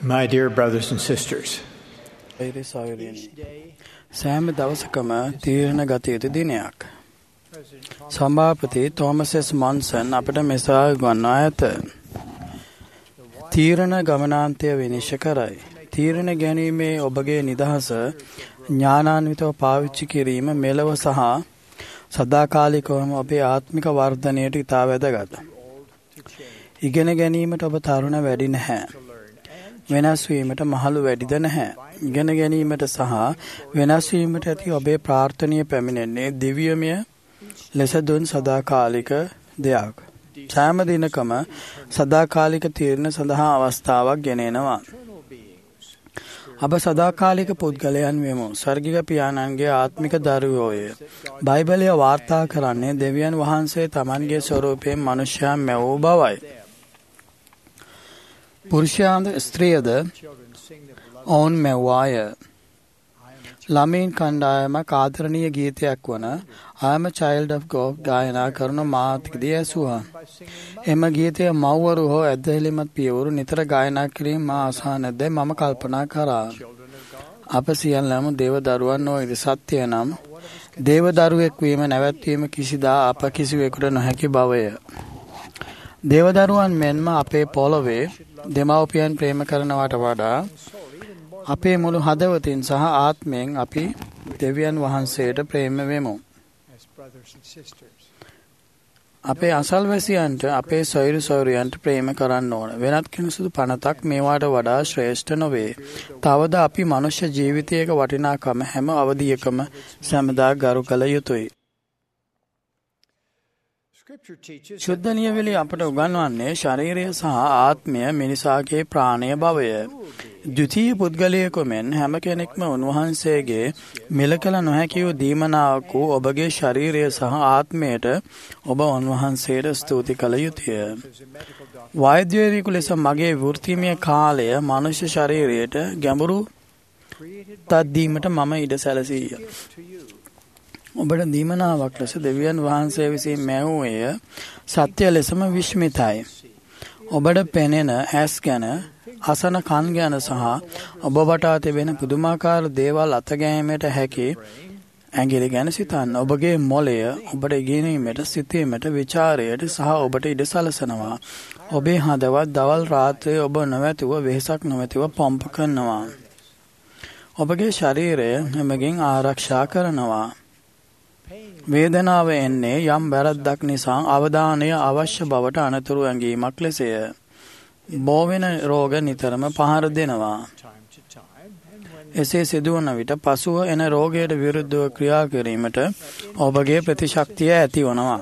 My dear brothers and sisters, සෑම දවසකම තීරණ ගත යුතු දිනයක්. සභාපති තෝමස් එස් මොන්සන් අපට මෙසා ගන්වා ඇත. තීරණ ගමනාන්තය විනිශ්චය කරයි. තීරණ ගැනීමේ ඔබගේ නිදහස ඥානාන්විතව පාවිච්චි කිරීම මෙලව සහ සදාකාලිකවම ඔබේ ආත්මික වර්ධනයට ඉතා වැදගත්. ඉගෙන ගැනීමට ඔබ තරුණ වැඩි නැහැ. වෙනස් වීමට මහලු වැඩිද නැහැ. ඉගෙන ගැනීමට සහ වෙනස් වීමට ඇති ඔබේ ප්‍රාර්ථනීය පැමිණෙන්නේ දිව්‍යමය ලෙස දුන් සදාකාලික දෙයක්. සෑම දිනකම සදාකාලික තීරණ සඳහා අවස්ථාවක් ගෙනෙනවා. අප සදාකාලික පුද්ගලයන් වෙමු. ස්වර්ගික පියාණන්ගේ ආත්මික දරුවෝය. බයිබලය වාර්තා කරන්නේ දෙවියන් වහන්සේ තමන්ගේ ස්වරූපයෙන් මනුෂ්‍යයන් මැවූ බවයි. පුරුෂයාද ස්ත්‍රියද ඔවුන් මැව්වාය. ළමයින් කණ්ඩායමක් ආදරණීය ගීතයක් වන I am a child of God ගායනා කරන මාතකදී ඇසුවා. එම ගීතය මව්වරු හෝ ඇදහිලිමත් පියවරු නිතර ගායනා කිරීම මා අසා නැද්දයි මම කල්පනා කරා. අප සියල්ලම දේව දරුවන් නොවේද? සත්‍ය නම් දේව දරුවෙක් වීම නැවැත්වීම කිසිදා අප කිසිවෙකුට නොහැකි බවය. දේව දරුවන් මෙන්ම අපේ පොළොවේ දෙමව්පියන් ප්‍රේම කරනවට වඩා අපේ මුළු හදවතින් සහ ආත්මයෙන් අපි දෙවියන් වහන්සේට ප්‍රේම වෙමු. අපේ අසල්වැසියන්ට අපේ සොයුරු සොයුරියන්ට ප්‍රේම කරන්න ඕන. වෙනත් කිසිදු පනතක් මේවාට වඩා ශ්‍රේෂ්ඨ නොවේ. තවද අපි මනුෂ්‍ය ජීවිතයක වටිනාකම හැම අවධියකම සැමදා ගරු කළ යුතුයි. ශුද්ධ ලියවිලි අපට උගන්වන්නේ ශරීරය සහ ආත්මය මිනිසාගේ ප්‍රාණය බවය. ද්විතීය පුද්ගලයෙකු මෙන් හැම කෙනෙක්ම උන්වහන්සේගේ මිල කළ නොහැකි වූ දීමනාවක් වූ ඔබගේ ශරීරය සහ ආත්මයට ඔබ උන්වහන්සේට ස්තුති කළ යුතුය. වෛද්‍යවරයෙකු ලෙස මගේ වෘත්තිමය කාලය මනුෂ්‍ය ශරීරයට ගැඹුරු තත්දීමට මම ඉඩ සැලසීය. ඔබට දීමනාවක් ලෙස දෙවියන් වහන්සේ විසින් මැවූයේ සත්‍ය ලෙසම විශ්මිතයි. ඔබට පෙනෙන ඇස් ගැන, අසන කන් ගැන සහ ඔබ වටා තිබෙන පුදුමාකාර දේවල් අතගැනීමට හැකි ඇඟිලි ගැන සිතන්න. ඔබගේ මොළය ඔබට ඉගෙනීමට, සිතීමට, විචාරයට සහ ඔබට ඉඩ සලසනවා. ඔබේ හදවත් දවල් රාත්‍රියේ ඔබ නොමැතිව වෙහසක් නොමැතිව පම්ප කරනවා. ඔබගේ ශරීරය හැමගෙන් ආරක්ෂා කරනවා. වේදනාව එන්නේ යම් වැරද්දක් නිසා අවධානය අවශ්‍ය බවට අනතුරු ඇඟීමක් ලෙසය. බෝවෙන රෝග නිතරම පහර දෙනවා. එසේ සිදුවන විට පසුව එන රෝගයට විරුද්ධව ක්‍රියා කිරීමට ඔබගේ ප්‍රතිශක්තිය ඇති වනවා.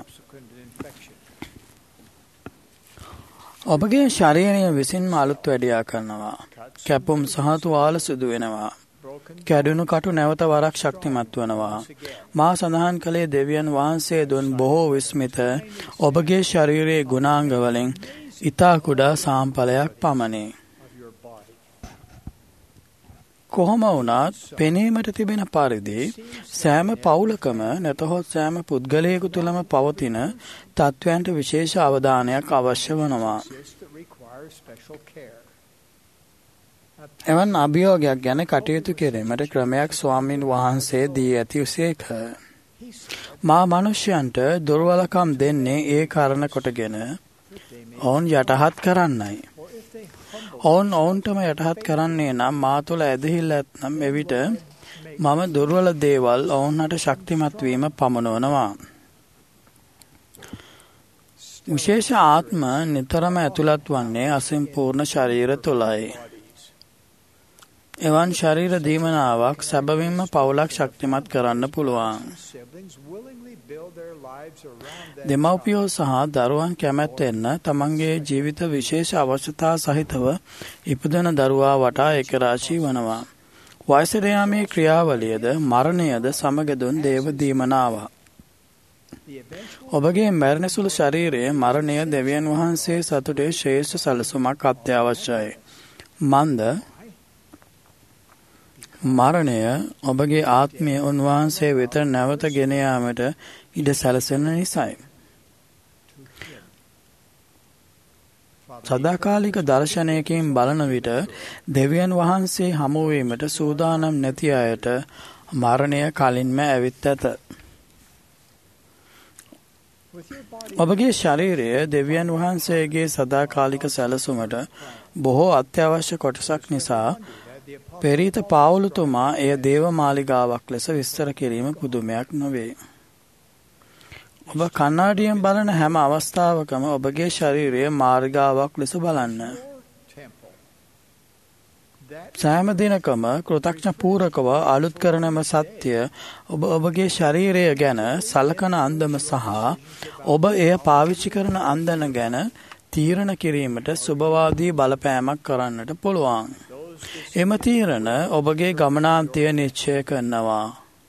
ඔබගේ ශරීරය විසින්ම අලුත් වැඩියා කරනවා. කැපුම් සහ තුවාල සිදු වෙනවා. කැඩුණු කටු නැවත වරක් ශක්තිමත් වනවා. මා සඳහන් කළේ දෙවියන් වහන්සේ දුන් බොහෝ විස්මිත ඔබගේ ශරීරයේ ගුණාංග වලින් ඉතා කුඩා සාම්පලයක් පමණි. කොහොම වුණත් පෙනීමට තිබෙන පරිදි සෑම පවුලකම නැතහොත් සෑම පුද්ගලයෙකු තුළම පවතින තත්වයන්ට විශේෂ අවධානයක් අවශ්‍ය වනවා. එවන් අභියෝගයක් ගැන කටයුතු කිරීමට ක්‍රමයක් ස්වාමීන් වහන්සේ දී ඇතිසේක. මා මනුෂ්‍යයන්ට දුර්වලකම් දෙන්නේ ඒ කාරණ කොටගෙන ඔවුන් යටහත් කරන්නයි. ඔවුන්ටම යටහත් කරන්නේ නම් මා තුළ ඇදහිල්ල ඇත්නම් එවිට මම දුර්වල දේවල් ඔවුන්ට ශක්තිමත් වීම පමනවනවා. විශේෂ ආත්ම නිතරම ඇතුළත් වන්නේ අසම්පූර්ණ ශරීර තුළයි. එවන් ශරීර දීමනාවක් සැබවින්ම පවුලක් ශක්තිමත් කරන්න පුළුවන්. දෙමව්පියෝ සහ දරුවන් කැමැත්තෙන්න තමන්ගේ ජීවිත විශේෂ අවශ්‍යතා සහිතව ඉපදෙන දරුවා වටා එකරාශී වනවා. වයසට යාමේ ක්‍රියාවලියද මරණයද සමග දුන් දේව දීමනාවක්. ඔබගේ මැරෙන සුළු ශරීරයේ මරණය දෙවියන් වහන්සේ සතුටේ ශ්‍රේෂ්ඨ සැලසුමක් අත්‍යවශ්‍යයි. මරණය ඔබගේ ආත්මය උන්වහන්සේ වෙත නැවත ගෙන යාමට ඉඩ සැලසෙන නිසායි. සදාකාලික දර්ශනයකින් බලන විට දෙවියන් වහන්සේ හමුවීමට සූදානම් නැති අයට මරණය කලින්ම ඇවිත් ඇත. ඔබගේ ශරීරය දෙවියන් වහන්සේගේ සදාකාලික සැලසුමට බොහෝ අත්‍යවශ්‍ය කොටසක් නිසා පෙරීත පාවුලුතුමා එය දේව මාලිගාවක් ලෙස විස්තර කිරීම පුදුමයක් නොවේ. ඔබ කණ්ණාඩියෙන් බලන හැම අවස්ථාවකම ඔබගේ ශරීරය මාර්ගාවක් ලෙස බලන්න. සෑම දිනකම කෘතඥ පූරකව අලුත් කරනම සත්‍ය ඔබගේ ශරීරය ගැන සලකන අන්දම සහ ඔබ එය පාවිච්චි කරන අන්දන ගැන තීරණ කිරීමට සුබවාදී බලපෑමක් කරන්නට පුළුවන්. එම තීරණ ඔබගේ ගමනාන්තය නිශ්චය කරනවා.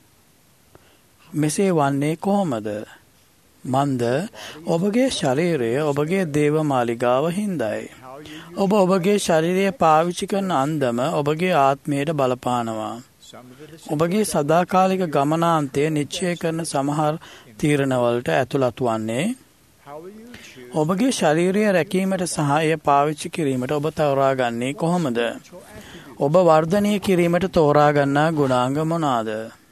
මෙසේ වන්නේ කොහොමද? මන්ද ඔබගේ ශරීරය ඔබගේ දේව මාලිගාව හින්දායි. ඔබ ඔබගේ ශරීරය පාවිච්චි කරන අන්දම ඔබගේ ආත්මයට බලපානවා. ඔබගේ සදාකාලික ගමනාන්තය නිශ්චය කරන සමහර තීරණවලට ඇතුළත් වන්නේ ඔබගේ ශරීරය රැකීමට සහ එය පාවිච්චි කිරීමට ඔබ තෝරාගන්නේ කොහොමද? ඔබ වර්ධනය කිරීමට තෝරාගන්නා ගුණාංග මොනවාද?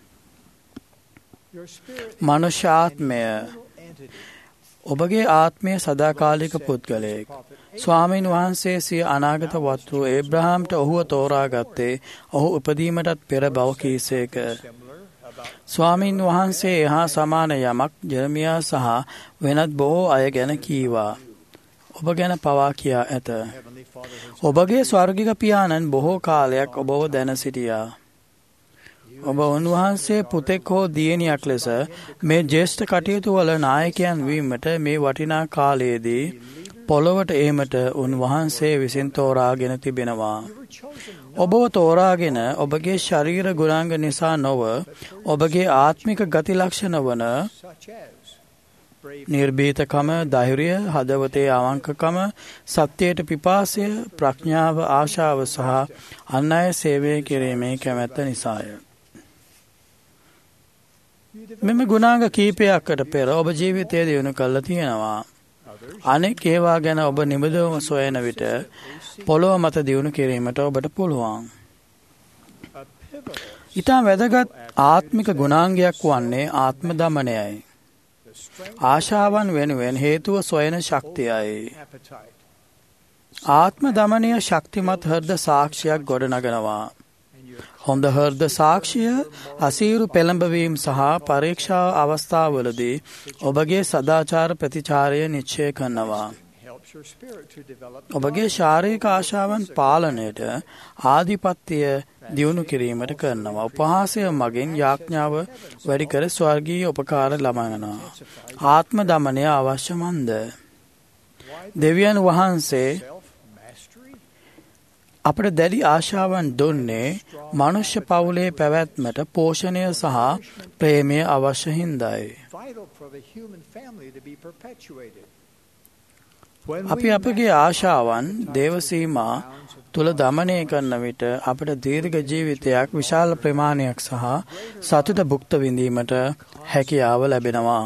මනුෂ්‍ය ආත්මය. ඔබගේ ආත්මය සදාකාලික පුද්ගලයෙක්. ස්වාමීන් වහන්සේ සිය අනාගත වත්රු ඒබ්‍රහාම්ට ඔහුව තෝරාගත්තේ ඔහු උපදීමටත් පෙර බව කීසේක. ස්වාමීන් වහන්සේ එහා සමාන යමක් ජෙරමියා සහ වෙනත් බොහෝ අය ගැන කීවා. ඔබ ගැන පවා කියා ඇත. ඔබගේ ස්වර්ගික පියාණන් බොහෝ කාලයක් ඔබව දැන සිටියා. ඔබ උන්වහන්සේ පුතෙක් හෝ දියණියක් ලෙස මේ ජ්‍යෙෂ්ඨ කටයුතු වල නායකයන් වීමට මේ වටිනා කාලයේදී පොළොවට ඒමට උන්වහන්සේ විසින් තෝරාගෙන තිබෙනවා. ඔබව තෝරාගෙන ඔබගේ ශරීර ගුණාංග නිසා නොව ඔබගේ ආත්මික ගති ලක්ෂණ වන නිර්භීතකම, ධෛර්යය, හදවතේ අවංකකම, සත්‍යයට පිපාසය, ප්‍රඥාව, ආශාව සහ අන් අය සේවය කිරීමේ කැමැත්ත නිසාය. මෙම ගුණාංග කීපයකට පෙර ඔබ ජීවිතය දියුණු කරලා තියෙනවා. අනෙක් ඒවා ගැන ඔබ නිබඳවම සොයන විට පොළොව මත දියුණු කිරීමට ඔබට පුළුවන්. ඊටම වැදගත් ආත්මික ගුණාංගයක් වන්නේ ආත්ම දමනයයි. ආශාවන් වෙනුවෙන් හේතුව සොයන ශක්තියයි. ආත්ම දමනය ශක්තිමත් හෘද සාක්ෂියක් ගොඩනගනවා. හොඳ හෘද සාක්ෂිය අසීරු පෙළඹවීම් සහ පරීක්ෂා අවස්ථාවලදී ඔබගේ සදාචාර ප්‍රතිචාරය නිශ්චය කරනවා. ඔබගේ ශාරීරික ආශාවන් පාලනයට ආධිපත්‍යය දියුණු කිරීමට කරනවා. උපහාසය මගින් යාඥාව වැඩි කර ස්වර්ගීය උපකාර ලබනවා. ආත්ම දමනය අවශ්‍ය මන්ද? දෙවියන් වහන්සේ අපට දැඩි ආශාවන් දුන්නේ මනුෂ්‍ය පවුලේ පැවැත්මට පෝෂණය සහ ප්‍රේමය අවශ්‍ය හින්දායි. අපි අපගේ ආශාවන් දේවසීමා තුල දමනය කරන විට අපට දීර්ඝ ජීවිතයක්, විශාල ප්‍රමාණයක් සහ සතුට භුක්ත විඳීමට හැකියාව ලැබෙනවා.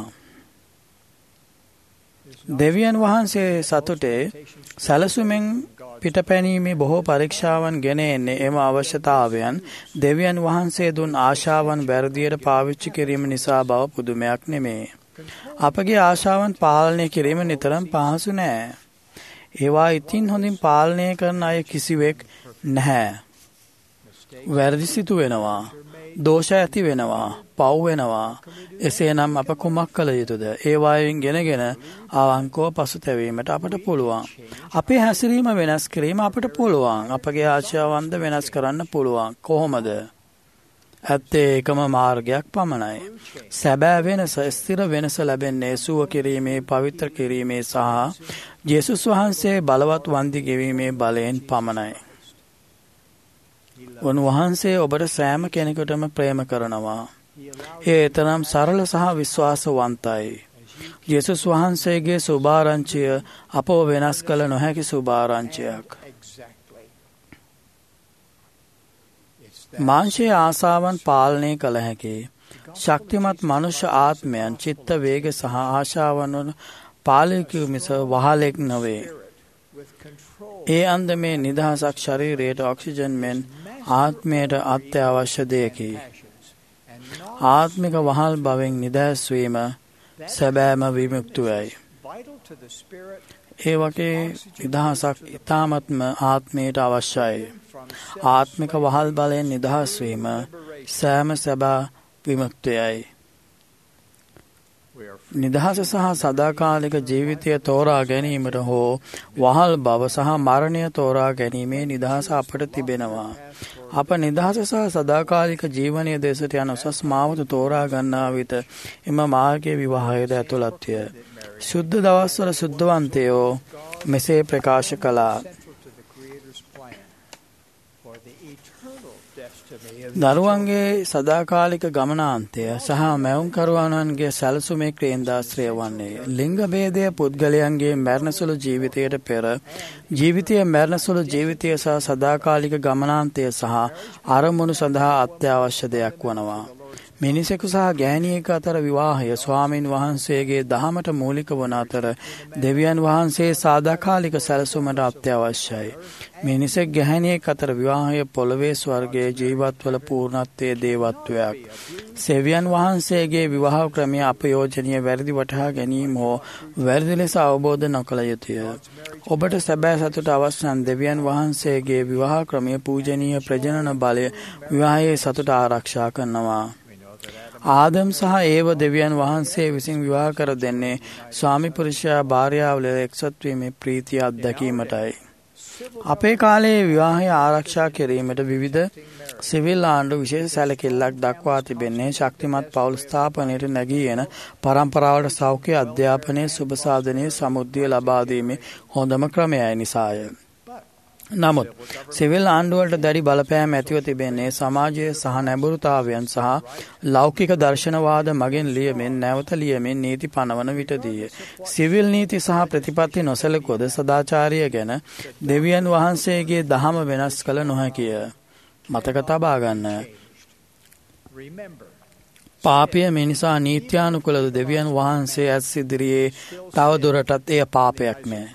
දෙවියන් වහන්සේ සතුටේ සැලසුමෙන් පිටපැනීමේ බොහෝ පරීක්ෂාවන් ගෙන එන්නේ එම අවශ්‍යතාවයන් දෙවියන් වහන්සේ දුන් ආශාවන් වැරදියට පාවිච්චි කිරීම නිසා බව පුදුමයක් නෙමේ. අපගේ ආශාවන් පාලනය කිරීම නිතරම පහසු නෑ. ඒවා ඉතින් හොඳින් පාලනය කරන අය කිසිවෙක් නැහැ. වැරදි සිදු වෙනවා. දෝෂ ඇති වෙනවා. පව් වෙනවා. එසේනම් අප කුමක් කළ යුතුද? ඒවායින් ගෙනගෙන අවංකව පසුතැවීමට අපට පුළුවන්. අපේ හැසිරීම වෙනස් කිරීම අපට පුළුවන්. අපගේ ආශාවන්ද වෙනස් කරන්න පුළුවන්. කොහොමද? ඇත්තේ එකම මාර්ගයක් පමණයි. සැබෑ වෙනස, ස්ථිර වෙනස ලැබෙන්නේ සුව කිරීමේ, පවිත්‍ර කිරීමේ සහ ජේසුස් වහන්සේ බලවත් වන්දි ගෙවීමේ බලයෙන් පමණයි. උන්වහන්සේ ඔබට සෑම කෙනෙකුටම ප්‍රේම කරනවා. ඒ තරම් සරල සහ විශ්වාසවන්තයි. ජේසුස් වහන්සේගේ සුභාරංචිය අපව වෙනස් කළ නොහැකි සුභාරංචියක්. මාංශයේ ආසාවන් පාලනය කළ හැකි ශක්තිමත් මනුෂ්‍ය ආත්මයන් චිත්ත වේග සහ ආශාවන් වන පාලකයෙකු මිස වහලෙක් නොවේ. ඒ අන්දමේ නිදහසක් ශරීරයට ඔක්සිජන් මෙන් ආත්මයට අත්‍යවශ්‍ය දෙයකි. ආත්මික වහල් බවෙන් නිදහස් වීම සැබෑම විමුක්තියයි. ඒ වගේ නිදහසක් ඊ타මත්ම ආත්මයට අවශ්‍යයි. ආත්මික වහල් බලයෙන් නිදහස් වීම සෑම සැබෑ විමුක්තියයි. නිදහස සහ සදාකාලික ජීවිතය තෝරා ගැනීමට හෝ වහල් බව සහ මරණය තෝරා ගැනීමේ නිදහස අපට තිබෙනවා. අප නිදහස සහ සදාකාලික ජීවනය දෙසට යන උසස් මාවත තෝරා ගන්නා විට එම මාර්ගයේ විවාහයද ඇතුළත්ය. ශුද්ධ දවස්වල ශුද්ධවන්තයෝ මෙසේ ප්‍රකාශ කළා. දරුවන්ගේ සදාකාලික ගමනාන්තය සහ මැවුම්කරුවන්ගේ සැලසුමේ කේන්ද්‍රාශ්‍රය වන්නේ ලිංග භේදය පුද්ගලයන්ගේ මරණසුළු ජීවිතයට පෙර ජීවිතය මරණසුළු ජීවිතය සහ සදාකාලික ගමනාන්තය සහ අරමුණු සඳහා අත්‍යවශ්‍ය දෙයක් වනවා. මිනිසෙකු සහ ගෑණියෙකු අතර විවාහය ස්වාමින් වහන්සේගේ දහමට මූලික වන අතර දෙවියන් වහන්සේ සදාකාලික සැලසුමට අත්‍යවශ්‍යයි. මිනිසෙක් ගැහැණියෙක් අතර විවාහය පොළොවේ ස්වර්ගයේ ජීවත්වල පූර්ණත්වයේ දේවත්වයක්. සෙවියන් වහන්සේගේ විවාහ ක්‍රමය අපයෝජනීය වැරදි වටහා ගැනීම හෝ වැරදි ලෙස අවබෝධ නොකළ යුතුය. ඔබට සැබෑ සතුට අවශ්‍ය නම් දෙවියන් වහන්සේගේ විවාහ ක්‍රමය පූජනීය ප්‍රජනන බලය විවාහයේ සතුට ආරක්ෂා කරනවා. ආදම් සහ ඒව දෙවියන් වහන්සේ විසින් විවාහ කර දෙන්නේ ස්වාමි පුරුෂයා භාර්යාව ලෙස එක්සත් වීමේ ප්‍රීතිය අත්දැකීමටයි. අපේ කාලයේ විවාහය ආරක්ෂා කිරීමට විවිධ සිවිල් ආණ්ඩු විශේෂ සැලකිල්ලක් දක්වා තිබෙන්නේ ශක්තිමත් පවුල් ස්ථාපනයට නැගී එන පරම්පරාවට සෞඛ්‍ය අධ්‍යාපනයේ සුබ සාධනයේ සමුද්දිය ලබා දීමේ හොඳම ක්‍රමයයි නිසාය. නමුත් සිවිල් ආණ්ඩුවලට දැඩි බලපෑම් ඇතිව තිබෙන්නේ සමාජයේ සහ නැඹුරුතාවයන් සහ ලෞකික දර්ශනවාද මගින් ලියමින් නැවත ලියමින් නීති පනවන විටදීය. සිවිල් නීති සහ ප්‍රතිපත්ති නොසැලකුවද සදාචාරය ගැන දෙවියන් වහන්සේගේ දහම වෙනස් කළ නොහැකිය. මතක තබා ගන්න. පාපය මිනිසා නීත්‍යානුකූලව දෙවියන් වහන්සේ ඇස් ඉදිරියේ තවදුරටත් එය පාපයක් නෑ.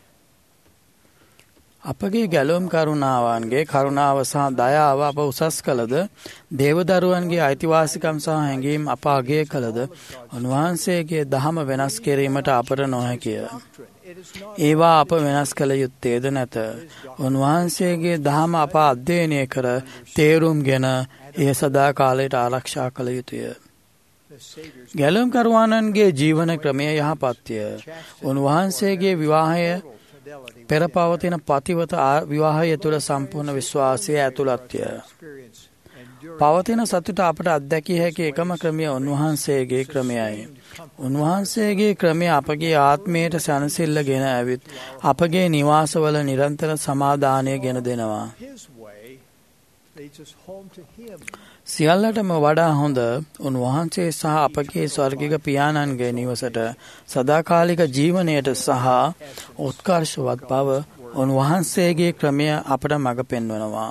අපගේ ගැලුම් කරුණාවන්ගේ කරුණාව සහ දයාව අප උසස් කළද දේවදරුවන්ගේ අයිතිවාසිකම් සහ හැඟීම් අප අගය කළද උන්වහන්සේගේ දහම වෙනස් කිරීමට අපට නොහැකිය. ඒවා අප වෙනස් කළ යුත්තේද නැත. උන්වහන්සේගේ දහම අප අධ්‍යයනය කර තේරුම්ගෙන එය සදාකාලයට ආරක්ෂා කළ යුතුය. ගැලුම් කරුවාණන්ගේ ජීවන ක්‍රමය යහපත්ය. උන්වහන්සේගේ විවාහය පෙර පවතින පතිවත විවාහය තුළ සම්පූර්ණ විශ්වාසය ඇතුළත්ය. පවතින සතුට අපට අත්දැකිය හැකි එකම ක්‍රමය උන්වහන්සේගේ ක්‍රමයයි. උන්වහන්සේගේ ක්‍රමය අපගේ ආත්මයට සැනසෙල්ල ගෙන ඇවිත් අපගේ නිවාසවල නිරන්තර සමාදානය ගෙන දෙනවා. සියල්ලටම වඩා හොඳ උන්වහන්සේ සහ අපගේ ස්වර්ගික පියාණන්ගේ නිවසට සදාකාලික ජීවනයට සහ උත්කර්ෂවත් බව උන්වහන්සේගේ ක්‍රමය අපට මඟ පෙන්වනවා.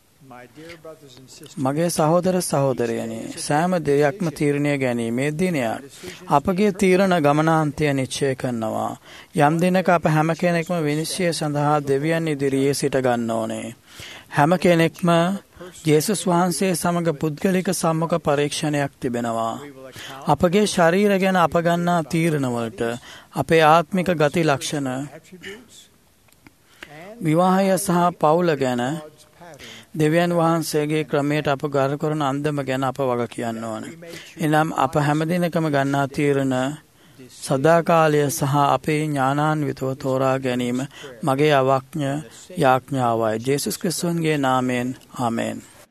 මගේ සහෝදර සහෝදරයනි, සෑම දෙයක්ම තීරණය ගැනීමේ දිනයක්. අපගේ තීරණ ගමනාන්තය නිශ්චය කරනවා. යම් දිනක අප හැම කෙනෙක්ම විනිශ්චය සඳහා දෙවියන් ඉදිරියේ සිට ගන්න ඕනේ. හැම කෙනෙක්ම ජේසුස් වහන්සේ සමග පුද්ගලික සම්මුඛ පරීක්ෂණයක් තිබෙනවා. අපගේ ශරීර ගැන අප ගන්නා තීරණවලට අපේ ආත්මික ගති ලක්ෂණ, විවාහය සහ පවුල ගැන දෙවියන් වහන්සේගේ ක්‍රමයට අප ගරු කරන අන්දම ගැන අප වග කියන්න ඕන. එනම් අප හැමදිනකම ගන්නා තීරණ සදාකාලය සහ අපේ ඥානාන්විතව තෝරා ගැනීම මගේ අවඥ යාඥාවයි. ජේසුස් ක්‍රිස්තුන්ගේ නාමයෙන් ආමේන්.